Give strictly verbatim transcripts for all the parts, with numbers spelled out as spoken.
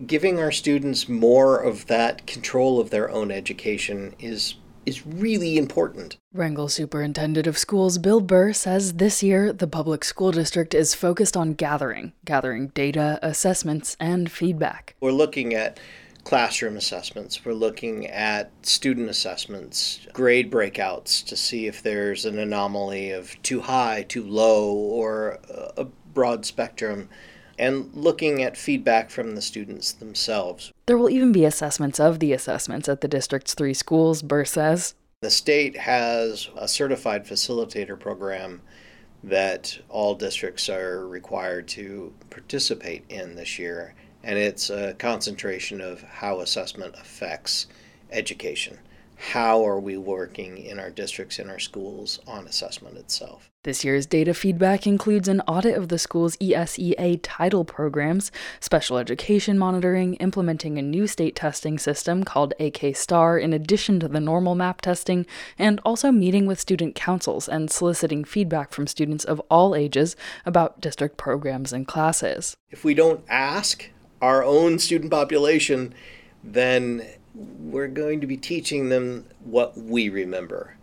giving our students more of that control of their own education is is really important. Wrangell Superintendent of Schools Bill Burr says this year the public school district is focused on gathering, gathering data, assessments, and feedback. We're looking at classroom assessments. We're looking at student assessments, grade breakouts to see if there's an anomaly of too high, too low, or a broad spectrum, and looking at feedback from the students themselves. There will even be assessments of the assessments at the district's three schools, Burr says. The state has a certified facilitator program that all districts are required to participate in this year, and it's a concentration of how assessment affects education. How are we working in our districts, in our schools, on assessment itself? This year's data feedback includes an audit of the school's E S E A title programs, special education monitoring, implementing a new state testing system called A K STAR in addition to the normal MAP testing, and also meeting with student councils and soliciting feedback from students of all ages about district programs and classes. If we don't ask our own student population, then we're going to be teaching them what we remember.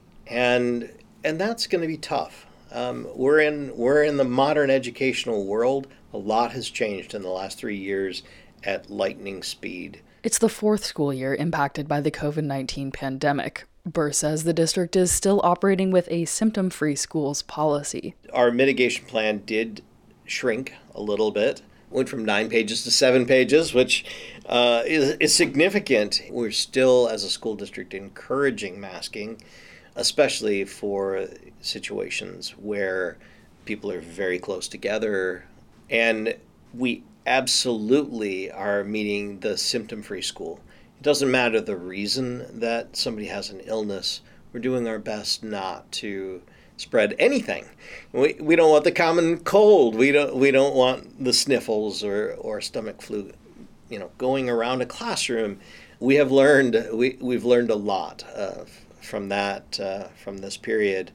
And and that's going to be tough. Um, we're in we're in the modern educational world. A lot has changed in the last three years at lightning speed. It's the fourth school year impacted by the covid nineteen pandemic. Burr says the district is still operating with a symptom-free schools policy. Our mitigation plan did shrink a little bit. Went from nine pages to seven pages, which uh, is, is significant. We're still, as a school district, encouraging masking, especially for situations where people are very close together. And we absolutely are meeting the symptom-free school. It doesn't matter the reason that somebody has an illness. We're doing our best not to spread anything. We we don't want the common cold. We don't we don't want the sniffles or, or stomach flu, you know, going around a classroom. We have learned we we've learned a lot uh, from that uh, from this period.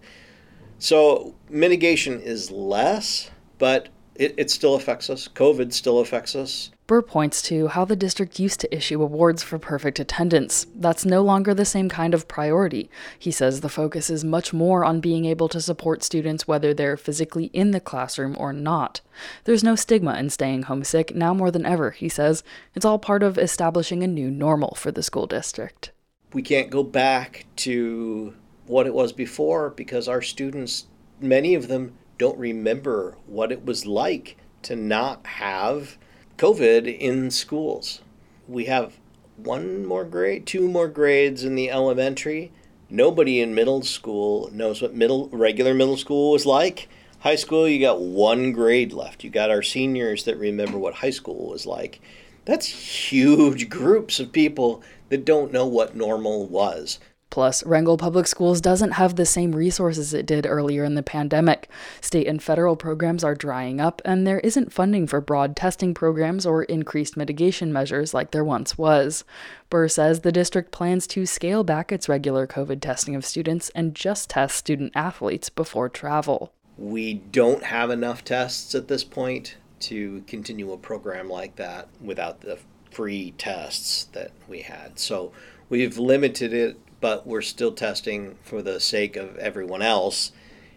So mitigation is less, but it, it still affects us. COVID still affects us. Burr points to how the district used to issue awards for perfect attendance. That's no longer the same kind of priority. He says the focus is much more on being able to support students whether they're physically in the classroom or not. There's no stigma in staying homesick now more than ever, he says. It's all part of establishing a new normal for the school district. We can't go back to what it was before because our students, many of them, don't remember what it was like to not have COVID in schools. We have one more grade, two more grades in the elementary. Nobody in middle school knows what middle regular middle school was like. High school, you got one grade left. You got our seniors that remember what high school was like. That's huge groups of people that don't know what normal was. Plus, Wrangell Public Schools doesn't have the same resources it did earlier in the pandemic. State and federal programs are drying up, and there isn't funding for broad testing programs or increased mitigation measures like there once was. Burr says the district plans to scale back its regular COVID testing of students and just test student athletes before travel. We don't have enough tests at this point to continue a program like that without the free tests that we had. So we've limited it, but we're still testing for the sake of everyone else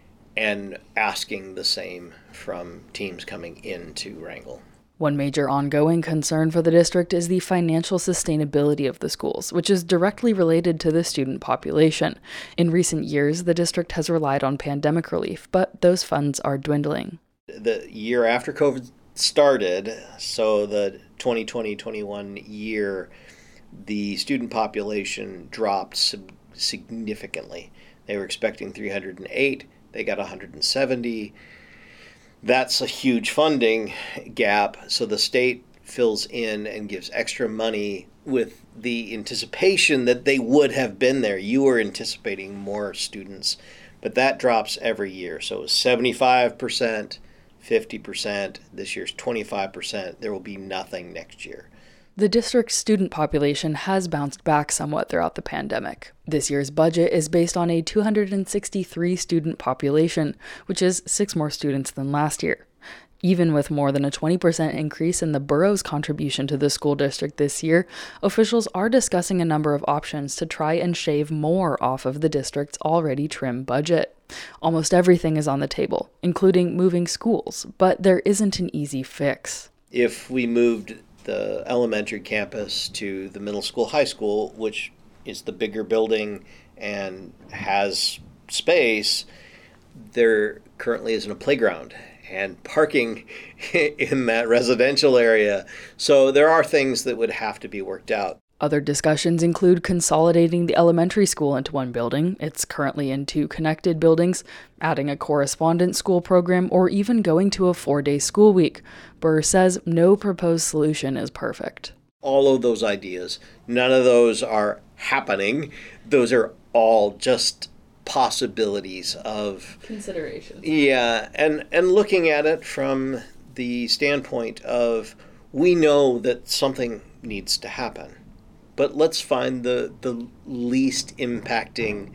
and asking the same from teams coming into Wrangell. One major ongoing concern for the district is the financial sustainability of the schools, which is directly related to the student population. In recent years, the district has relied on pandemic relief, but those funds are dwindling. The year after COVID started, so the twenty twenty twenty-one year, the student population dropped sub- significantly. They were expecting three hundred eight, they got one hundred seventy. That's a huge funding gap, so the state fills in and gives extra money with the anticipation that they would have been there. You were anticipating more students, but that drops every year. So it was seventy-five percent, fifty percent, this year's twenty-five percent. There will be nothing next year. The district's student population has bounced back somewhat throughout the pandemic. This year's budget is based on a two hundred sixty-three student population, which is six more students than last year. Even with more than a twenty percent increase in the borough's contribution to the school district this year, officials are discussing a number of options to try and shave more off of the district's already trim budget. Almost everything is on the table, including moving schools, but there isn't an easy fix. If we moved the elementary campus to the middle school, high school, which is the bigger building and has space, there currently isn't a playground and parking in that residential area. So there are things that would have to be worked out. Other discussions include consolidating the elementary school into one building. It's currently in two connected buildings, adding a correspondence school program, or even going to a four-day school week. Burr says no proposed solution is perfect. All of those ideas, none of those are happening. Those are all just possibilities of consideration. Yeah, and and looking at it from the standpoint of, we know that something needs to happen, but let's find the the least impacting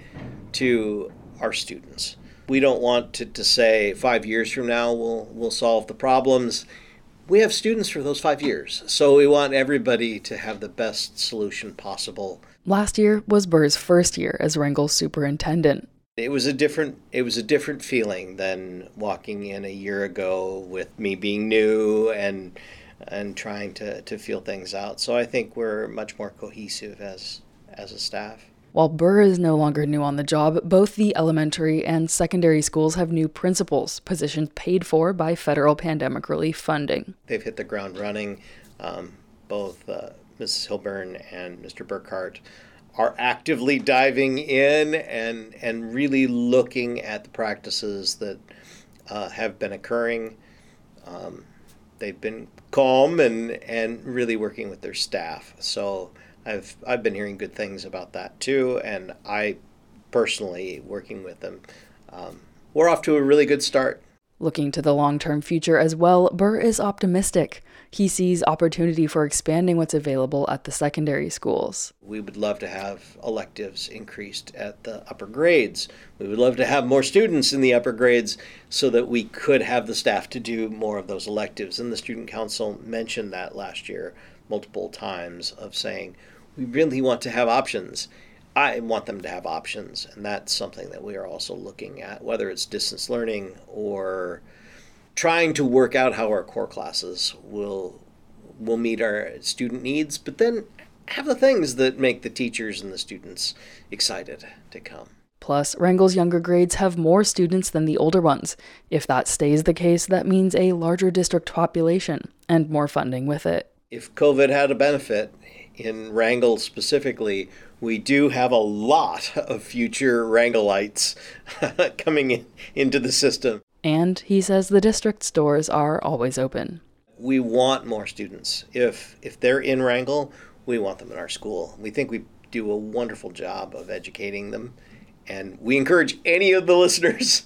to our students. We don't want to, to say five years from now we'll we'll solve the problems. We have students for those five years, so we want everybody to have the best solution possible. Last year was Burr's first year as Wrangell's superintendent. It was a different it was a different feeling than walking in a year ago with me being new and and trying to, to feel things out. So I think we're much more cohesive as as a staff. While Burr is no longer new on the job, both the elementary and secondary schools have new principals, positions paid for by federal pandemic relief funding. They've hit the ground running. Um, both uh, Missus Hilburn and Mister Burkhart are actively diving in and and really looking at the practices that uh, have been occurring. Um, they've been calm and, and really working with their staff. So I've I've been hearing good things about that too, and I personally working with them. Um, we're off to a really good start. Looking to the long-term future as well, Burr is optimistic. He sees opportunity for expanding what's available at the secondary schools. We would love to have electives increased at the upper grades. We would love to have more students in the upper grades so that we could have the staff to do more of those electives. And the Student Council mentioned that last year multiple times, of saying, we really want to have options. I want them to have options, and that's something that we are also looking at, whether it's distance learning or trying to work out how our core classes will will meet our student needs, but then have the things that make the teachers and the students excited to come. Plus, Wrangell's younger grades have more students than the older ones. If that stays the case, that means a larger district population and more funding with it. If COVID had a benefit, in Wrangell specifically, we do have a lot of future Wrangellites coming in, into the system. And he says the district's doors are always open. We want more students. If if they're in Wrangell, we want them in our school. We think we do a wonderful job of educating them. And we encourage any of the listeners,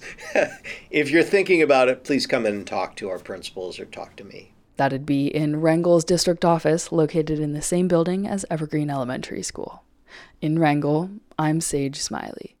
if you're thinking about it, please come in and talk to our principals or talk to me. That'd be in Wrangell's district office, located in the same building as Evergreen Elementary School. In Wrangell, I'm Sage Smiley.